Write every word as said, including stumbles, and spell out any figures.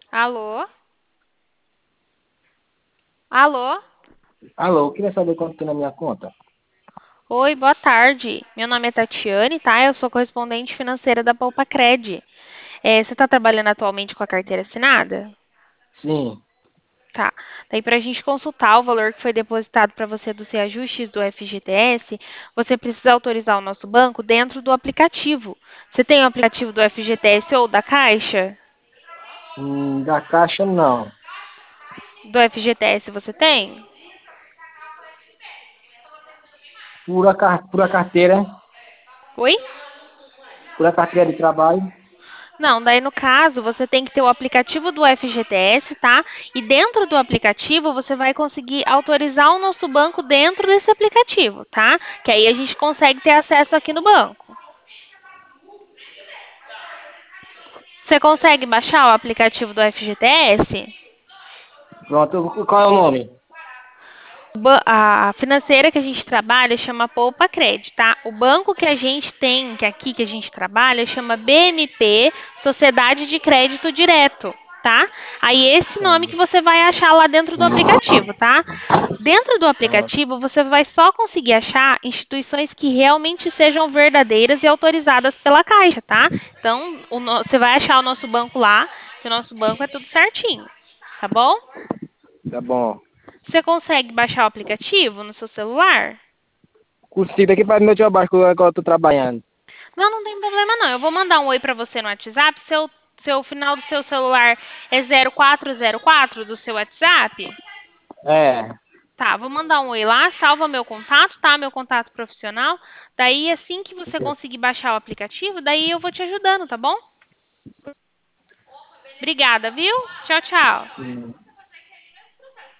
Alô? Alô? Alô, eu queria saber quanto tem na minha conta. Oi, boa tarde. Meu nome é Tatiane, tá? Eu sou correspondente financeira da Poupa Cred. É, você está trabalhando atualmente com a carteira assinada? Sim. Tá. Daí, para a gente consultar o valor que foi depositado para você dos reajustes do F G T S, você precisa autorizar o nosso banco dentro do aplicativo. Você tem o aplicativo do F G T S ou da Caixa? Hum, da Caixa, não. Do F G T S você tem? Por a, car- por a carteira, Oi? por a carteira de trabalho. Não, daí no caso você tem que ter o aplicativo do F G T S, tá? E dentro do aplicativo você vai conseguir autorizar o nosso banco dentro desse aplicativo, tá? Que aí a gente consegue ter acesso aqui no banco. Você consegue baixar o aplicativo do F G T S? Pronto, qual é o nome? Ba- A financeira que a gente trabalha chama Poupa Cred, tá? O banco que a gente tem, que aqui que a gente trabalha, chama B M P, Sociedade de Crédito Direto, tá? Aí esse nome que Sim. você vai achar lá dentro do aplicativo, tá? Dentro do Pronto, aplicativo, você vai só conseguir achar instituições que realmente sejam verdadeiras e autorizadas pela Caixa, tá? Então, o no- você vai achar o nosso banco lá, que o nosso banco é tudo certinho, tá bom? tá bom. Você consegue baixar o aplicativo no seu celular? Consigo aqui para meu trabalho que eu que eu tô trabalhando. Não, não tem problema não. Eu vou mandar um oi pra você no WhatsApp. Seu, seu final do seu celular é zero quatro zero quatro do seu WhatsApp? É, Tá, vou mandar um oi lá, salva meu contato, tá? Meu contato profissional. Daí, assim que você conseguir baixar o aplicativo, daí eu vou te ajudando, tá bom? Obrigada, viu? Tchau, tchau. sim.